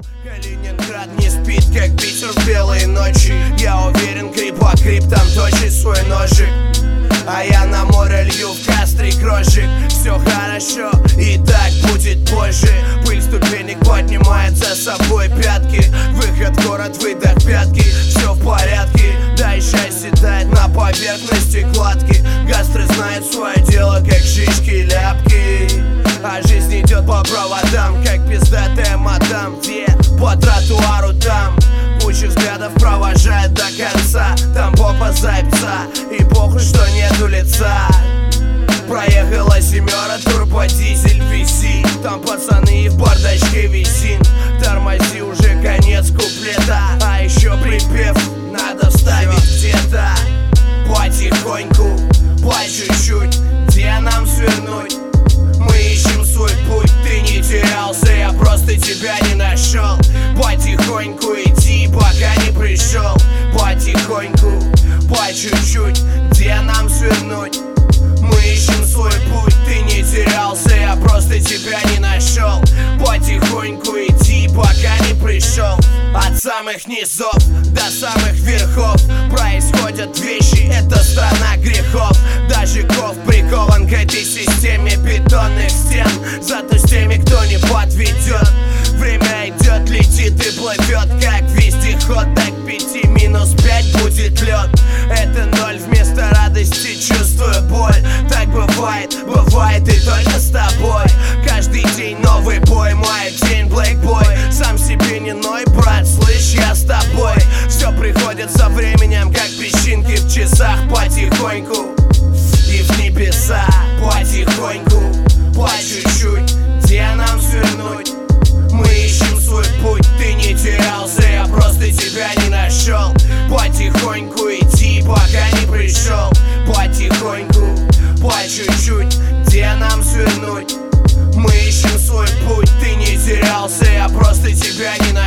Калининград не спит, как Питер в белые ночи. Я уверен, крип по криптам точит свой ножик. А я на море лью в кастре крошек. Все хорошо, и так будет позже. Пыль ступенек поднимает за собой пятки. Выход в город, выдох пятки. Все в порядке, да и счастье тает на поверхности кладки. Гастры знают свое дело, как шишки-ляпки. А жизнь идет по проводам, как пиздатая мадам. Где? По тротуару там. Куча взглядов провожает до конца. Там попа зайца, и похуй, что нету лица. Проехала семера, турбо, дизель, висит. Там пацаны и в бардачке висим. Тормози, уже конец куплета. А еще припев надо вставить где-то. Потихоньку, по чуть-чуть, где нам свернуть? Мы ищем свой путь, ты не терялся, я просто тебя не нашел. Потихоньку иди, пока не пришел. Потихоньку, по чуть-чуть, где нам свернуть? Мы ищем свой путь, ты не терялся, я просто тебя не нашел. Потихоньку иди, пока не пришел. От самых низов до самых верхов происходят вещи, это страна грехов. Даже ков прикован к этой системе бетонных стен. Зато с теми, кто не подведет, время идет, летит и плывет, как вездеход. Так 5 минус 5 будет лед. Это 0 вместо радости, чувствую боль. Так бывает, бывает и только с тобой. Каждый день новый бой, мой день блэкбой. Сам себе не ной, брат, слышь, я с тобой. Все приходит со временем, как песчинки в часах. Потихоньку и в небеса. Потихоньку, по чуть-чуть, где нам свернуть? Мы ищем свой путь, ты не терялся, я просто тебя не нашел. Потихоньку иди, пока не пришел. Потихоньку, по чуть-чуть, где нам свернуть? Мы ищем свой путь, ты не терялся, я просто тебя не нашел.